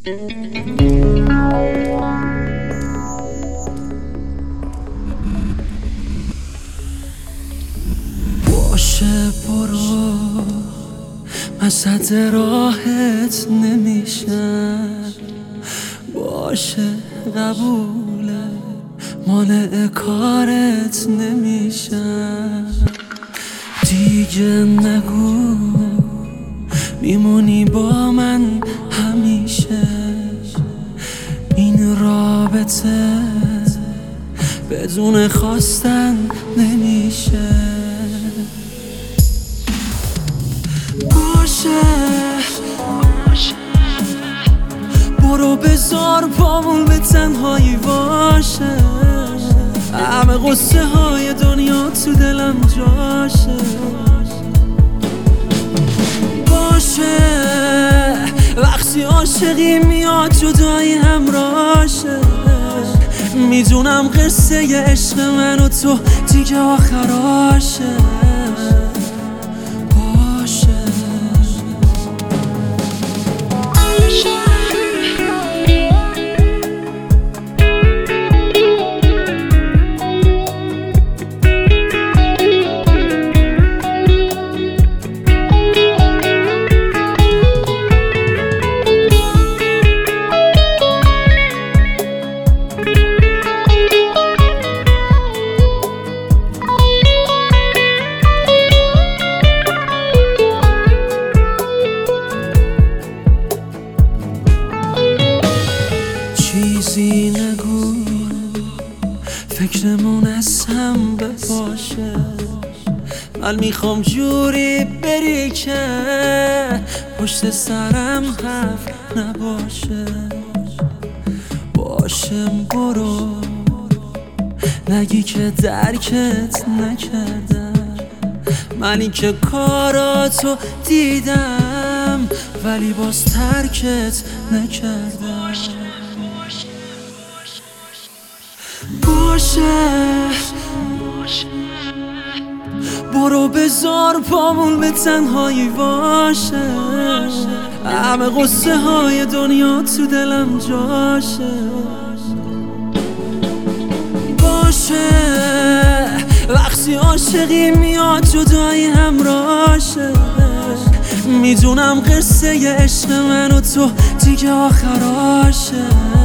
باشه برو، من صد راحت نمیشم. باشه قبوله، مانع کارت نمیشم. دیگه نگو میمونی با من همیشه. این رابطه بدون خواستن نمیشه. باشه برو بذار پامون به تنهایی باشه. همه قصه های دنیا تو دلم جاشه. باشه وقتی عاشقی میاد جدایی همراشه. میدونم قصه عشق من و تو دیگه آخراشه. چیزی نگو فکرمون از هم بپاشه. من میخوام جوری بری که پشت سرم حرف نباشه. باشه برو نگی که درکت نکردم. منی که کاراتو دیدم ولی باز ترکت نکردم. باشه برو بذار پامون به تنهایی باشه. همه قصه های دنیا تو دلم جاشه. باشه وقتی عاشقی میاد جدایی همراشه. میدونم قصه عشق من و تو دیگه آخراشه.